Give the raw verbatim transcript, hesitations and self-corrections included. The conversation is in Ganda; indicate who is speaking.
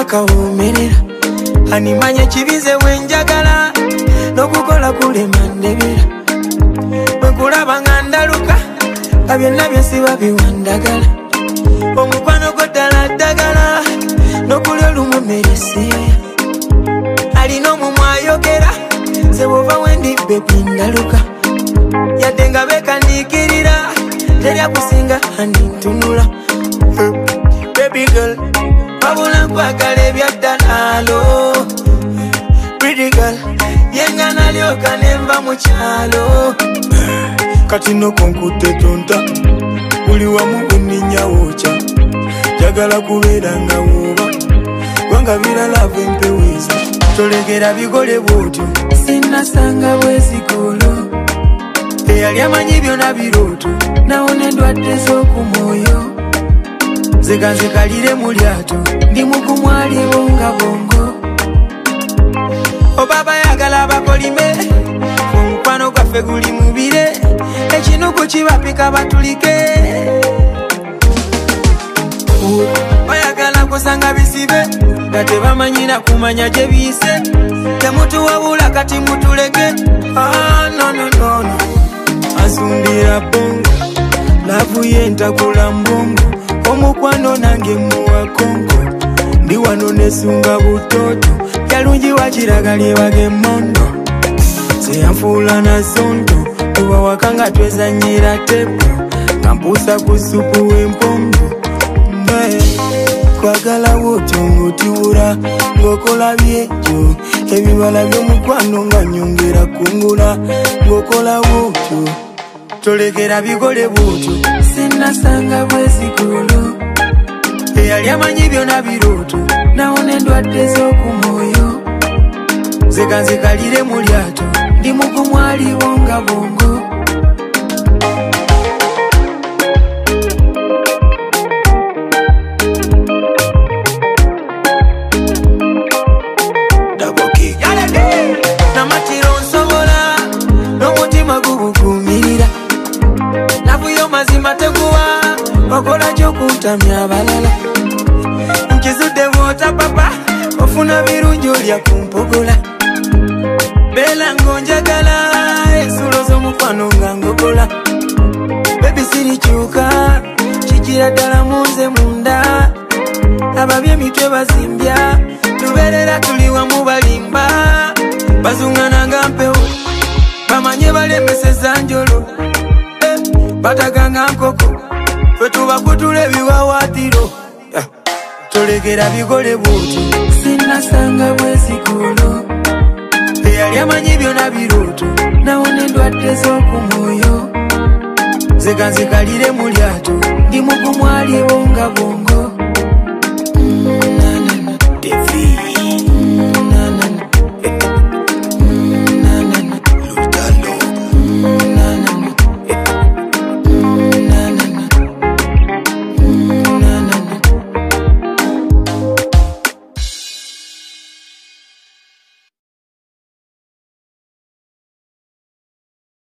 Speaker 1: akawumerera animanye kibize wenjagala nokukola kulema ndebera bwekulaba nga ndaluka nga byonna byesiba biwandagala omukwano gwo ddala ddagala nokuli olumumeresiya alina omumwa ayogera sebwova wendi bebi ndaluka yadde nga beekaniikirira teryakusinga andintunula baby girl wabula nkwagala ebyaddalaalo pretty girl yenga nalyoka nenva mu kyalo kati nokonkutte tonta buli wamu bwenninyawookya njagala kubeera nga wooba kubanga biralava empeweeza tolegera bigole bwotyo sinnasanga bwezigolo eyali amanyi byonna birooto nawona endwadde z'oku mwoyo zeganzekalire mu lyato ndi mukumwaliwo nga bongo obaba yagala abakolime omukwano gwaffe guli mubire ekinuku kibapika batulike bayagala kusanga bisibe nga tebamanyira kumanya gye biyise temutuwabula kati mutuleke ah, no, no, no, no. Asundira bongo lavu yentakula mbongo omukwano nange muwa kongo ndi wano nesunga butoto yalungi wakiraga lyebage mondo seyanfuula na sonto kuba wakanga twezanyira tepo kampusa ku supu w'empongo kwagala wotyo ng'otiwula ng'okola byekyo ebibala by'omukwano nga nyongera kungula ng'okola wotyo tolegera bigole bwotyo sinnasanga bwezigolo eyali amanyi byonna birooto nawona endwadde z'oku mwoyo zeganzekalire mu lyato ndi mukumwaliwo nga bongo namatiro nsobola n'omutima gubuguumirira navuyo mazima teguwa wakola kyokuntamya abalala nkizudde bwota papa ofuna birungi olya kumpogola beera ngonjagala ensulo z'omukwano nga ngogola bebi sirikyuka kikira ddala munze munda ababye emitwe bazimbya tubeerera tuli wamu balimba bazungana nga mpewo bamanye balemeseza njolo eh, bataganga nkoko ffe tubakutula ebiwawaatiro yeah. Tolegera bigole bwotyo sinnasanga bwezigolo eyali amanyi byonna birooto nawona endwadde z'oku mwoyo zeganzekalire mu lyato ndi mukumwaliwo nga bongo